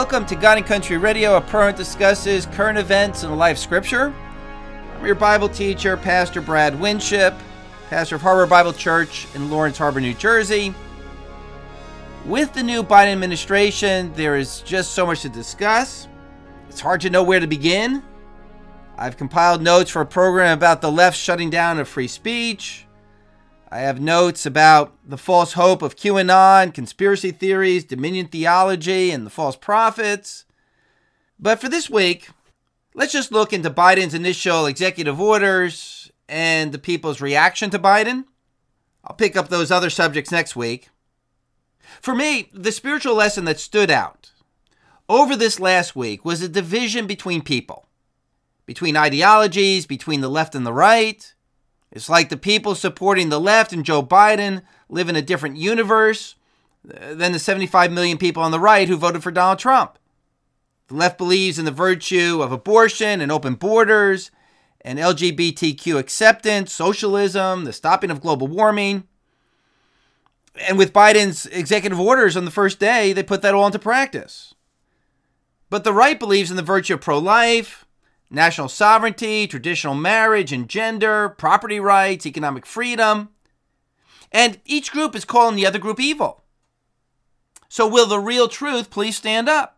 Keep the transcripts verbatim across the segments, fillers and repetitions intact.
Welcome to God and Country Radio, a program that discusses current events in the life of Scripture. I'm your Bible teacher, Pastor Brad Winship, pastor of Harbor Bible Church in Lawrence Harbor, New Jersey. With the new Biden administration, there is just so much to discuss. It's hard to know where to begin. I've compiled notes for a program about the left shutting down of free speech. I have notes about the false hope of QAnon, conspiracy theories, Dominion theology, and the false prophets. But for this week, let's just look into Biden's initial executive orders and the people's reaction to Biden. I'll pick up those other subjects next week. For me, the spiritual lesson that stood out over this last week was a division between people, between ideologies, between the left and the right. It's like the people supporting the left and Joe Biden live in a different universe than the seventy-five million people on the right who voted for Donald Trump. The left believes in the virtue of abortion and open borders and L G B T Q acceptance, socialism, the stopping of global warming. And with Biden's executive orders on the first day, they put that all into practice. But the right believes in the virtue of pro-life, national sovereignty, traditional marriage and gender, property rights, economic freedom. And each group is calling the other group evil. So will the real truth please stand up?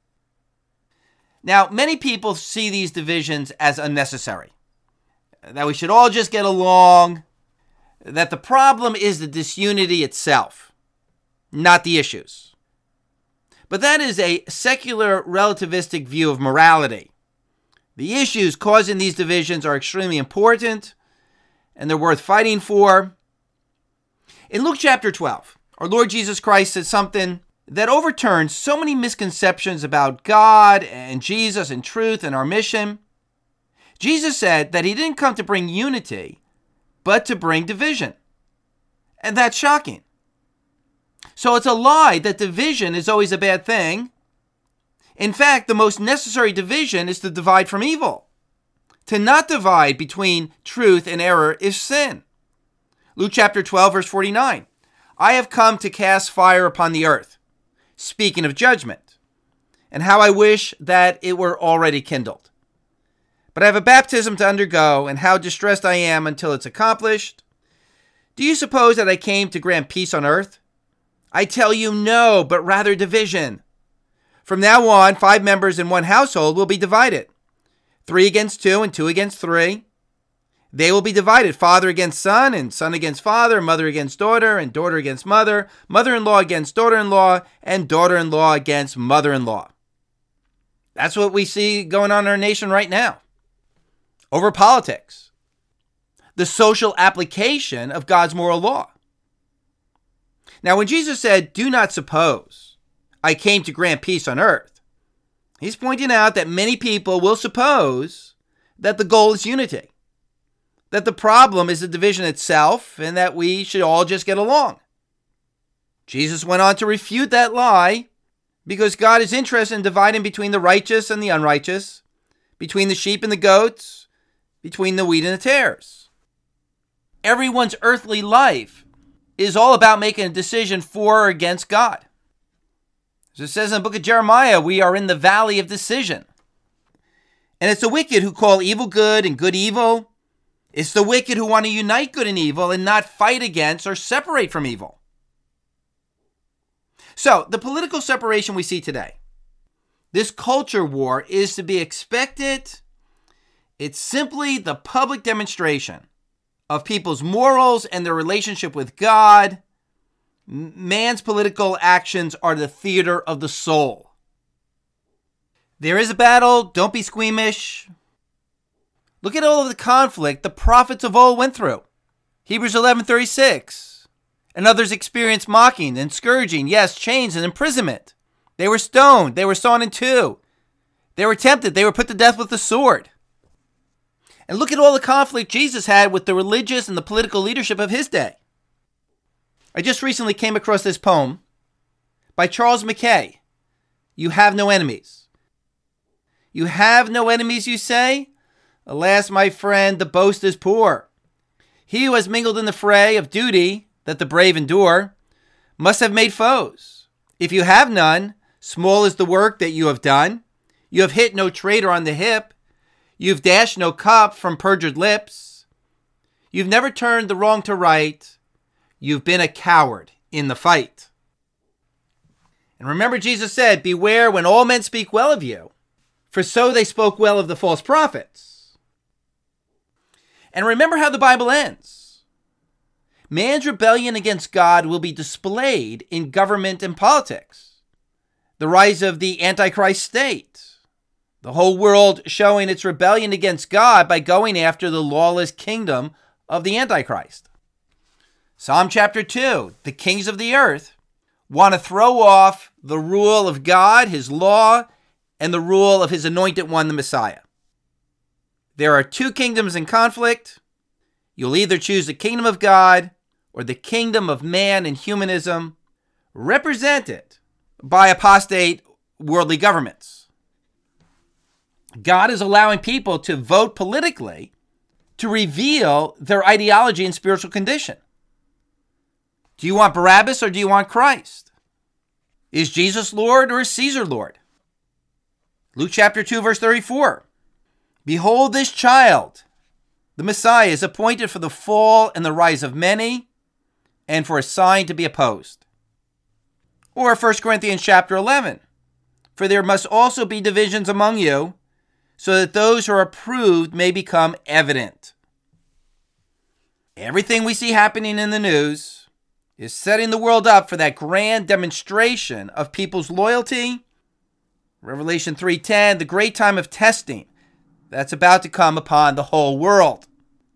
Now, many people see these divisions as unnecessary, that we should all just get along, that the problem is the disunity itself, not the issues. But that is a secular relativistic view of morality. The issues causing these divisions are extremely important, and they're worth fighting for. In Luke chapter twelve, our Lord Jesus Christ said something that overturns so many misconceptions about God and Jesus and truth and our mission. Jesus said that he didn't come to bring unity, but to bring division. And that's shocking. So it's a lie that division is always a bad thing. In fact, the most necessary division is to divide from evil. To not divide between truth and error is sin. Luke chapter twelve, verse forty-nine. I have come to cast fire upon the earth, speaking of judgment, and how I wish that it were already kindled. But I have a baptism to undergo, and how distressed I am until it's accomplished. Do you suppose that I came to grant peace on earth? I tell you no, but rather division. From now on, five members in one household will be divided. Three against two and two against three. They will be divided, father against son and son against father, mother against daughter and daughter against mother, mother-in-law against daughter-in-law, and daughter-in-law against mother-in-law. That's what we see going on in our nation right now. Over politics. The social application of God's moral law. Now, when Jesus said, do not suppose I came to grant peace on earth, he's pointing out that many people will suppose that the goal is unity, that the problem is the division itself, and that we should all just get along. Jesus went on to refute that lie because God is interested in dividing between the righteous and the unrighteous, between the sheep and the goats, between the wheat and the tares. Everyone's earthly life is all about making a decision for or against God. As it says in the book of Jeremiah, we are in the valley of decision. And it's the wicked who call evil good and good evil. It's the wicked who want to unite good and evil and not fight against or separate from evil. So, the political separation we see today, this culture war, is to be expected. It's simply the public demonstration of people's morals and their relationship with God. Man's political actions are the theater of the soul. There is a battle. Don't be squeamish. Look at all of the conflict the prophets of old went through. Hebrews eleven thirty-six. And others experienced mocking and scourging, yes, chains and imprisonment. They were stoned. They were sawn in two. They were tempted. They were put to death with the sword. And look at all the conflict Jesus had with the religious and the political leadership of his day. I just recently came across this poem by Charles Mackay. You have no enemies. You have no enemies, you say? Alas, my friend, the boast is poor. He who has mingled in the fray of duty that the brave endure must have made foes. If you have none, Small is the work that you have done. You have hit no traitor on the hip. You've dashed no cup from perjured lips. You've never turned the wrong to right. You've been a coward in the fight. And remember, Jesus said, beware when all men speak well of you, for so they spoke well of the false prophets. And remember how the Bible ends. Man's rebellion against God will be displayed in government and politics. The rise of the Antichrist state. The whole world showing its rebellion against God by going after the lawless kingdom of the Antichrist. Psalm chapter two, the kings of the earth want to throw off the rule of God, his law, and the rule of his anointed one, the Messiah. There are two kingdoms in conflict. You'll either choose the kingdom of God or the kingdom of man and humanism, represented by apostate worldly governments. God is allowing people to vote politically to reveal their ideology and spiritual condition. Do you want Barabbas or do you want Christ? Is Jesus Lord or is Caesar Lord? Luke chapter two, verse thirty-four. Behold, this child, the Messiah, is appointed for the fall and the rise of many, and for a sign to be opposed. Or First Corinthians chapter eleven. For there must also be divisions among you, so that those who are approved may become evident. Everything we see happening in the news is setting the world up for that grand demonstration of people's loyalty. Revelation three ten, the great time of testing that's about to come upon the whole world.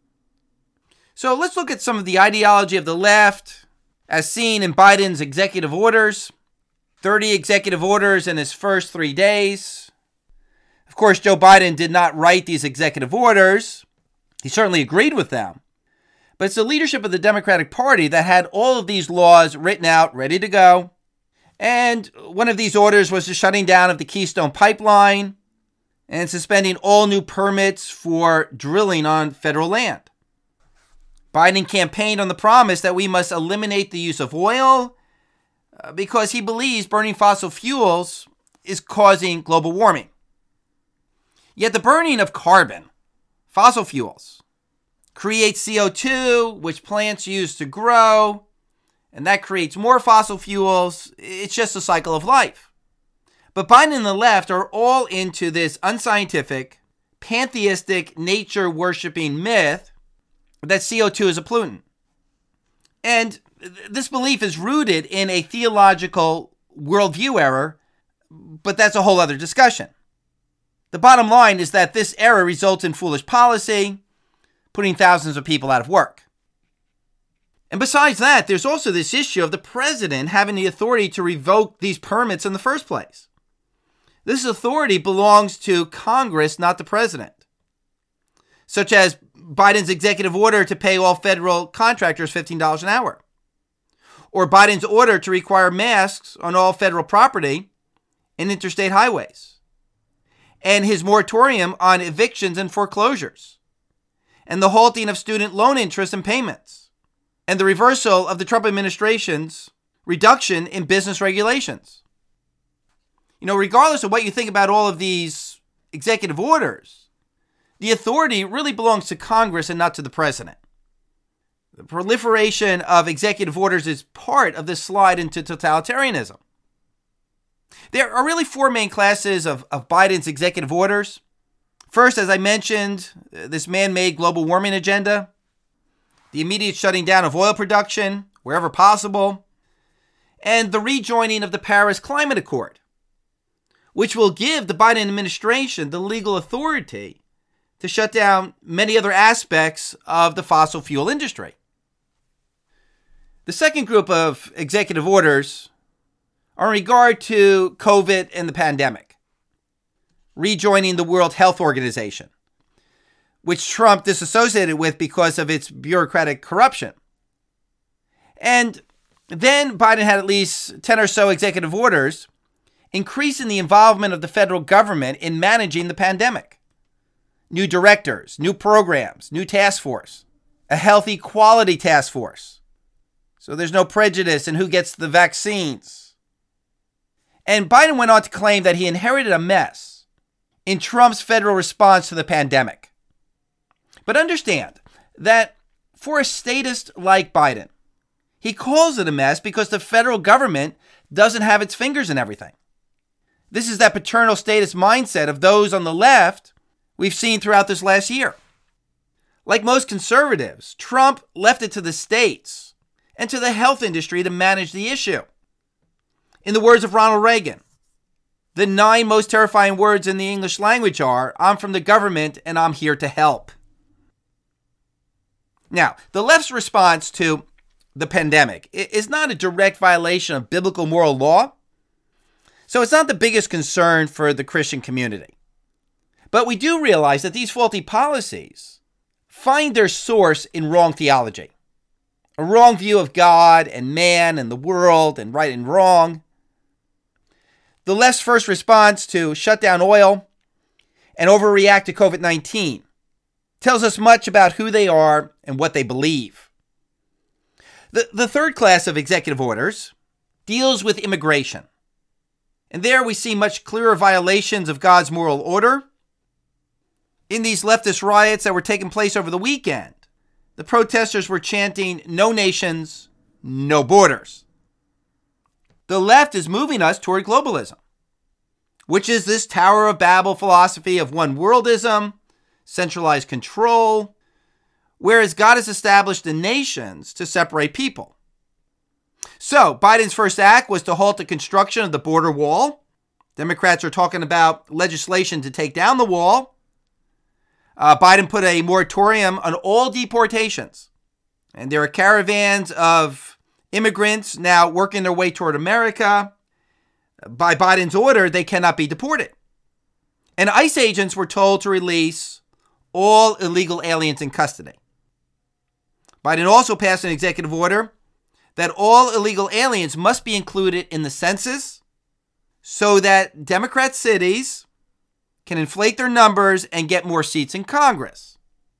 So let's look at some of the ideology of the left as seen in Biden's executive orders. thirty executive orders in his first three days. Of course, Joe Biden did not write these executive orders. He certainly agreed with them. But it's the leadership of the Democratic Party that had all of these laws written out, ready to go. And one of these orders was the shutting down of the Keystone Pipeline and suspending all new permits for drilling on federal land. Biden campaigned on the promise that we must eliminate the use of oil uh, because he believes burning fossil fuels is causing global warming. Yet the burning of carbon, fossil fuels, creates C O two, which plants use to grow, and that creates more fossil fuels. It's just a cycle of life. But Biden and the left are all into this unscientific, pantheistic, nature-worshipping myth that C O two is a pollutant. And this belief is rooted in a theological worldview error, but that's a whole other discussion. The bottom line is that this error results in foolish policy, putting thousands of people out of work. And besides that, there's also this issue of the president having the authority to revoke these permits in the first place. This authority belongs to Congress, not the president. Such as Biden's executive order to pay all federal contractors fifteen dollars an hour. Or Biden's order to require masks on all federal property and interstate highways. And his moratorium on evictions and foreclosures. And the halting of student loan interest and payments. And the reversal of the Trump administration's reduction in business regulations. You know, regardless of what you think about all of these executive orders, the authority really belongs to Congress and not to the president. The proliferation of executive orders is part of this slide into totalitarianism. There are really four main classes of, of Biden's executive orders. First, as I mentioned, this man-made global warming agenda, the immediate shutting down of oil production wherever possible, and the rejoining of the Paris Climate Accord, which will give the Biden administration the legal authority to shut down many other aspects of the fossil fuel industry. The second group of executive orders are in regard to COVID and the pandemic, rejoining the World Health Organization, which Trump disassociated with because of its bureaucratic corruption. And then Biden had at least ten or so executive orders increasing the involvement of the federal government in managing the pandemic. New directors, new programs, new task force, a health equality task force. So there's no prejudice in who gets the vaccines. And Biden went on to claim that he inherited a mess in Trump's federal response to the pandemic. But understand that for a statist like Biden, he calls it a mess because the federal government doesn't have its fingers in everything. This is that paternal statist mindset of those on the left we've seen throughout this last year. Like most conservatives, Trump left it to the states and to the health industry to manage the issue. In the words of Ronald Reagan, the nine most terrifying words in the English language are, "I'm from the government and I'm here to help." Now, the left's response to the pandemic is not a direct violation of biblical moral law, so it's not the biggest concern for the Christian community. But we do realize that these faulty policies find their source in wrong theology, a wrong view of God and man and the world and right and wrong. The left's first response to shut down oil and overreact to covid nineteen tells us much about who they are and what they believe. The, the third class of executive orders deals with immigration. And there we see much clearer violations of God's moral order. In these leftist riots that were taking place over the weekend, the protesters were chanting, "No nations, no borders." The left is moving us toward globalism, which is this Tower of Babel philosophy of one worldism, centralized control, whereas God has established the nations to separate people. So Biden's first act was to halt the construction of the border wall. Democrats are talking about legislation to take down the wall. Uh, Biden put a moratorium on all deportations. And there are caravans of immigrants now working their way toward America. By Biden's order, they cannot be deported. And ICE agents were told to release all illegal aliens in custody. Biden also passed an executive order that all illegal aliens must be included in the census so that Democrat cities can inflate their numbers and get more seats in Congress.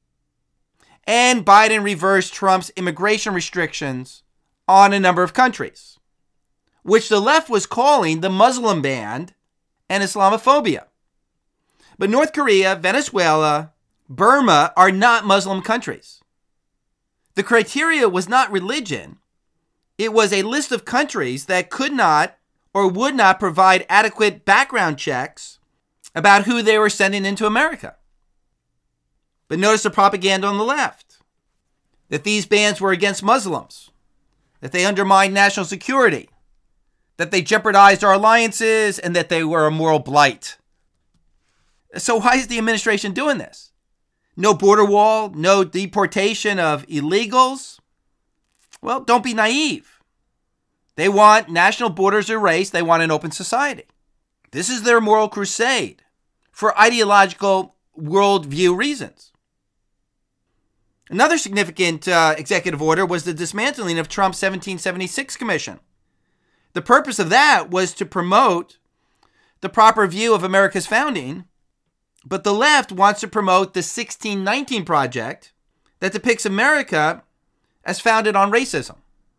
And Biden reversed Trump's immigration restrictions on a number of countries, which the left was calling the Muslim ban and Islamophobia. But North Korea, Venezuela, Burma are not Muslim countries. The criteria was not religion. It was a list of countries that could not or would not provide adequate background checks about who they were sending into America. But notice the propaganda on the left, that these bans were against Muslims, that they undermined national security, that they jeopardized our alliances, and that they were a moral blight. So why is the administration doing this? No border wall, no deportation of illegals. Well, don't be naive. They want national borders erased. They want an open society. This is their moral crusade for ideological worldview reasons. Another significant uh, executive order was the dismantling of Trump's seventeen seventy-six commission. The purpose of that was to promote the proper view of America's founding, but the left wants to promote the sixteen nineteen project that depicts America as founded on racism.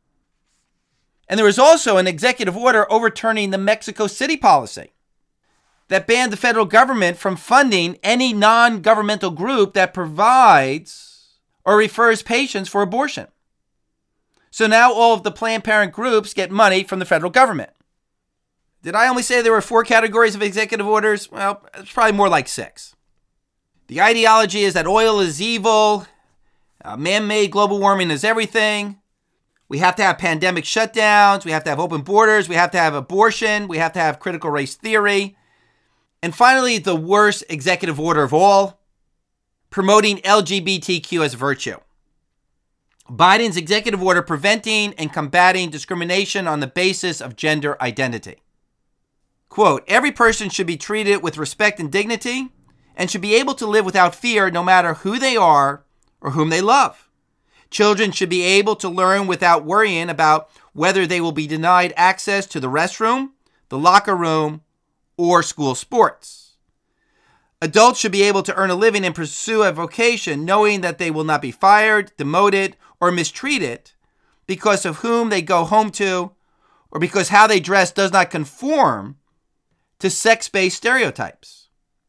And there was also an executive order overturning the Mexico City policy that banned the federal government from funding any non-governmental group that provides or refers patients for abortion. So now all of the Planned Parenthood groups get money from the federal government. Did I only say there were four categories of executive orders? Well, it's probably more like six. The ideology is that oil is evil, uh, man-made global warming is everything. We have to have pandemic shutdowns. We have to have open borders. We have to have abortion. We have to have critical race theory. And finally, the worst executive order of all, promoting L G B T Q as a virtue. Biden's executive order preventing and combating discrimination on the basis of gender identity. Quote, every person should be treated with respect and dignity and should be able to live without fear no matter who they are or whom they love. Children should be able to learn without worrying about whether they will be denied access to the restroom, the locker room, or school sports. Adults should be able to earn a living and pursue a vocation knowing that they will not be fired, demoted, or mistreated because of whom they go home to or because how they dress does not conform to sex-based stereotypes.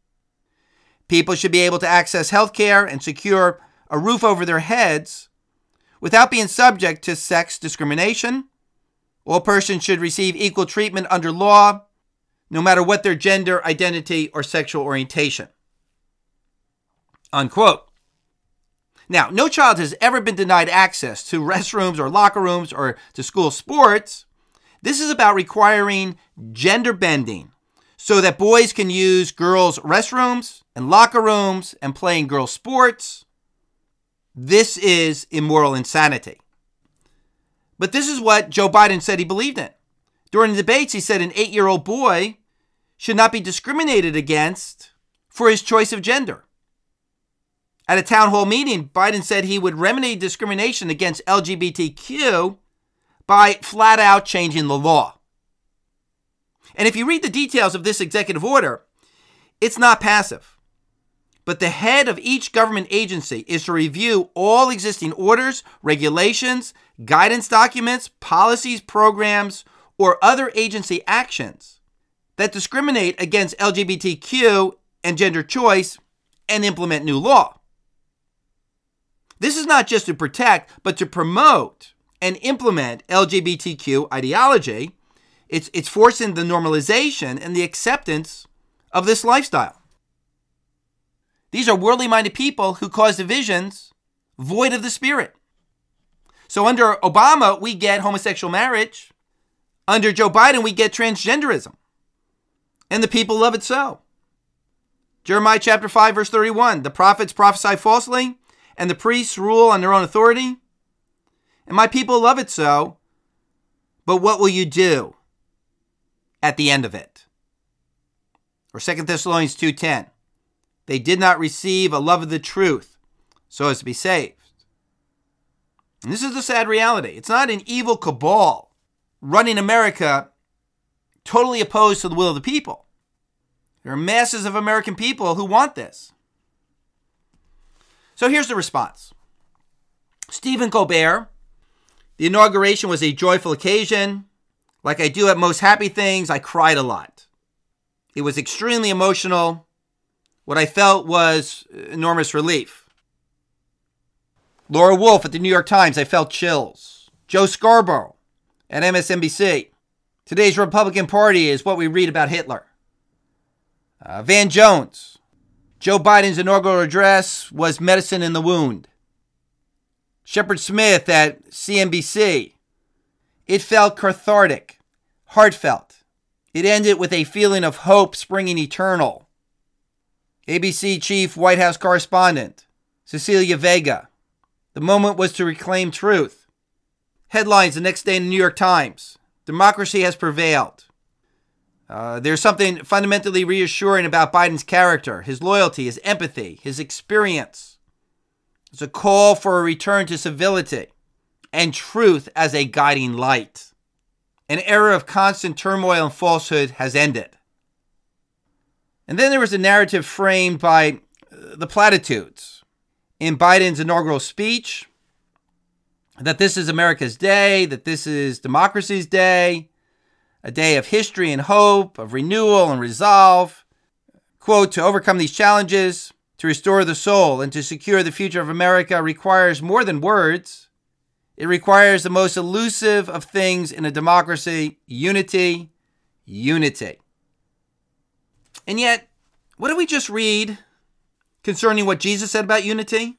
People should be able to access health care and secure a roof over their heads without being subject to sex discrimination. All persons should receive equal treatment under law, no matter what their gender, identity, or sexual orientation. Unquote. Now, no child has ever been denied access to restrooms or locker rooms or to school sports. This is about requiring gender bending so that boys can use girls' restrooms and locker rooms and play in girls' sports. This is immoral insanity. But this is what Joe Biden said he believed in. During the debates, he said an eight-year-old boy should not be discriminated against for his choice of gender. At a town hall meeting, Biden said he would remedy discrimination against L G B T Q by flat out changing the law. And if you read the details of this executive order, it's not passive. But the head of each government agency is to review all existing orders, regulations, guidance documents, policies, programs, or other agency actions that discriminate against L G B T Q and gender choice and implement new law. This is not just to protect, but to promote and implement L G B T Q ideology. It's, it's forcing the normalization and the acceptance of this lifestyle. These are worldly-minded people who cause divisions void of the Spirit. So under Obama, we get homosexual marriage. Under Joe Biden, we get transgenderism. And the people love it so. Jeremiah chapter five, verse thirty-one, the prophets prophesy falsely, and the priests rule on their own authority. And my people love it so. But what will you do at the end of it? Or Second Thessalonians two ten. They did not receive a love of the truth so as to be saved. And this is the sad reality. It's not an evil cabal running America totally opposed to the will of the people. There are masses of American people who want this. So here's the response. Stephen Colbert, the inauguration was a joyful occasion. Like I do at most happy things, I cried a lot. It was extremely emotional. What I felt was enormous relief. Laura Wolf at the New York Times, I felt chills. Joe Scarborough at M S N B C. Today's Republican Party is what we read about Hitler. Uh, Van Jones. Joe Biden's inaugural address was medicine in the wound. Shepard Smith at C N B C. It felt cathartic, heartfelt. It ended with a feeling of hope springing eternal. A B C chief White House correspondent, Cecilia Vega. The moment was to reclaim truth. Headlines the next day in the New York Times. Democracy has prevailed. Uh, there's something fundamentally reassuring about Biden's character, his loyalty, his empathy, his experience. It's a call for a return to civility and truth as a guiding light. An era of constant turmoil and falsehood has ended. And then there was a narrative framed by the platitudes in Biden's inaugural speech that this is America's day, that this is democracy's day, a day of history and hope, of renewal and resolve. Quote, to overcome these challenges, to restore the soul, and to secure the future of America requires more than words. It requires the most elusive of things in a democracy, unity, unity. And yet, what did we just read concerning what Jesus said about unity?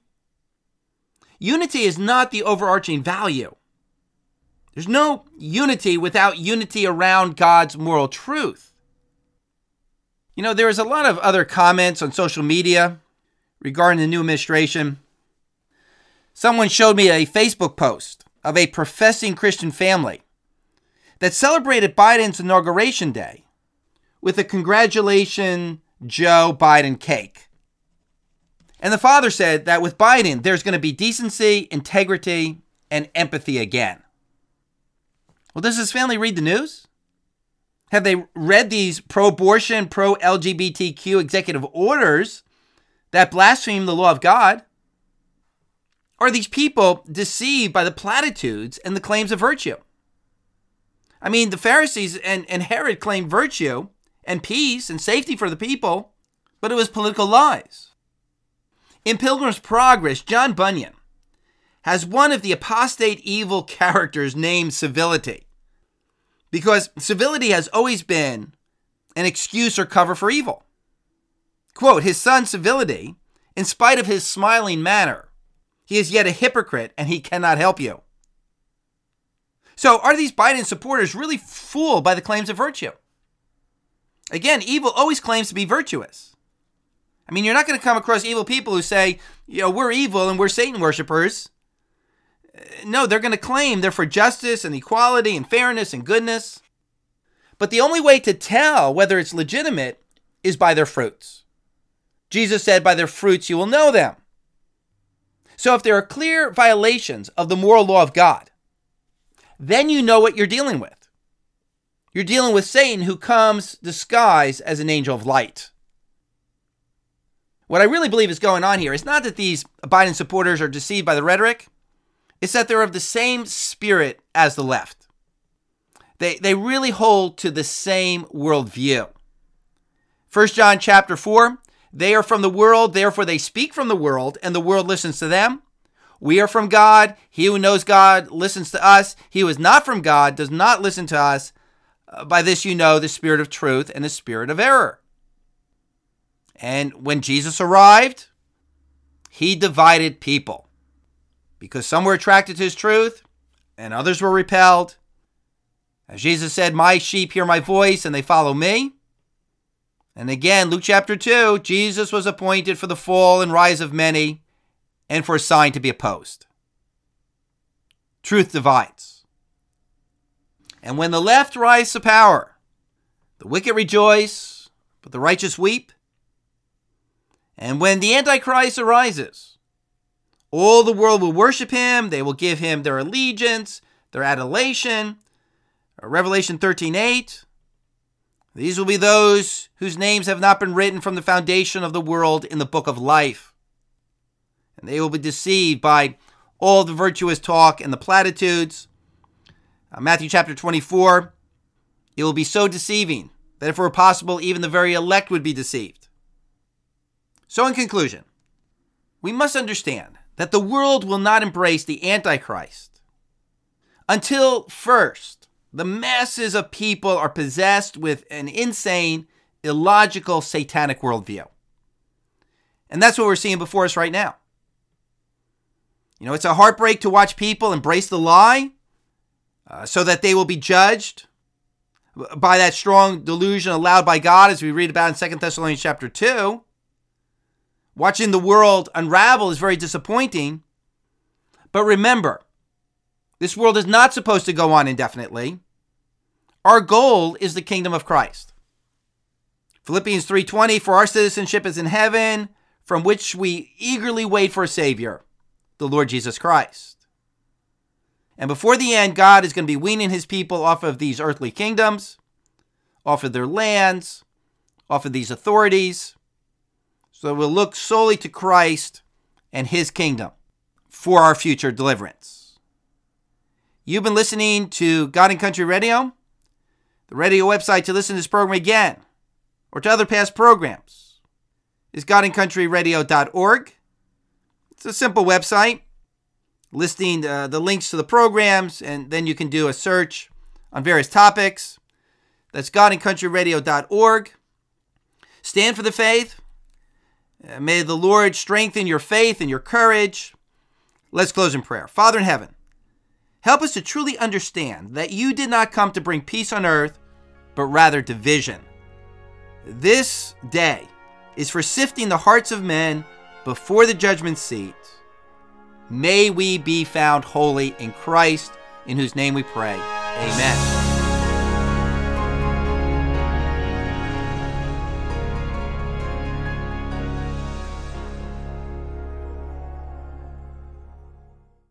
Unity is not the overarching value. There's no unity without unity around God's moral truth. You know, there is a lot of other comments on social media regarding the new administration. Someone showed me a Facebook post of a professing Christian family that celebrated Biden's inauguration day with a congratulation Joe Biden cake. And the father said that with Biden, there's going to be decency, integrity, and empathy again. Well, does this family read the news? Have they read these pro-abortion, pro-L G B T Q executive orders that blaspheme the law of God? Or are these people deceived by the platitudes and the claims of virtue? I mean, the Pharisees and, and Herod claimed virtue and peace and safety for the people, but it was political lies. In Pilgrim's Progress, John Bunyan has one of the apostate evil characters named civility, because civility has always been an excuse or cover for evil. Quote, his son civility, in spite of his smiling manner, he is yet a hypocrite and he cannot help you. So are these Biden supporters really fooled by the claims of virtue? Again, evil always claims to be virtuous. I mean, you're not going to come across evil people who say, you know, we're evil and we're Satan worshipers. No, they're going to claim they're for justice and equality and fairness and goodness. But the only way to tell whether it's legitimate is by their fruits. Jesus said, by their fruits you will know them. So if there are clear violations of the moral law of God, then you know what you're dealing with. You're dealing with Satan, who comes disguised as an angel of light. What I really believe is going on here is not that these Biden supporters are deceived by the rhetoric. It's that they're of the same spirit as the left. They, they really hold to the same worldview. First John chapter four, they are from the world, therefore they speak from the world, and the world listens to them. We are from God. He who knows God listens to us. He who is not from God does not listen to us. Uh, by this you know the spirit of truth and the spirit of error. And when Jesus arrived, he divided people, because some were attracted to his truth and others were repelled. As Jesus said, my sheep hear my voice and they follow me. And again, Luke chapter two, Jesus was appointed for the fall and rise of many and for a sign to be opposed. Truth divides. And when the left rise to power, the wicked rejoice, but the righteous weep. And when the Antichrist arises, all the world will worship him. They will give him their allegiance, their adulation. Revelation thirteen eight. These will be those whose names have not been written from the foundation of the world in the book of life. And they will be deceived by all the virtuous talk and the platitudes. Uh, Matthew chapter twenty-four. It will be so deceiving that if it were possible, even the very elect would be deceived. So in conclusion, we must understand that the world will not embrace the Antichrist until first the masses of people are possessed with an insane, illogical, satanic worldview. And that's what we're seeing before us right now. You know, it's a heartbreak to watch people embrace the lie uh, so that they will be judged by that strong delusion allowed by God, as we read about in Second Thessalonians chapter two. Watching the world unravel is very disappointing. But remember, this world is not supposed to go on indefinitely. Our goal is the kingdom of Christ. Philippians three twenty, for our citizenship is in heaven, from which we eagerly wait for a Savior, the Lord Jesus Christ. And before the end, God is going to be weaning his people off of these earthly kingdoms, off of their lands, off of these authorities. So we'll look solely to Christ and his kingdom for our future deliverance. You've been listening to God and Country Radio. The radio website to listen to this program again or to other past programs is god and country radio dot org. It's a simple website listing uh, the links to the programs, and then you can do a search on various topics. That's god and country radio dot org. Stand for the faith. Uh, may the Lord strengthen your faith and your courage. Let's close in prayer. Father in heaven, help us to truly understand that you did not come to bring peace on earth, but rather division. This day is for sifting the hearts of men before the judgment seat. May we be found holy in Christ, in whose name we pray. Amen.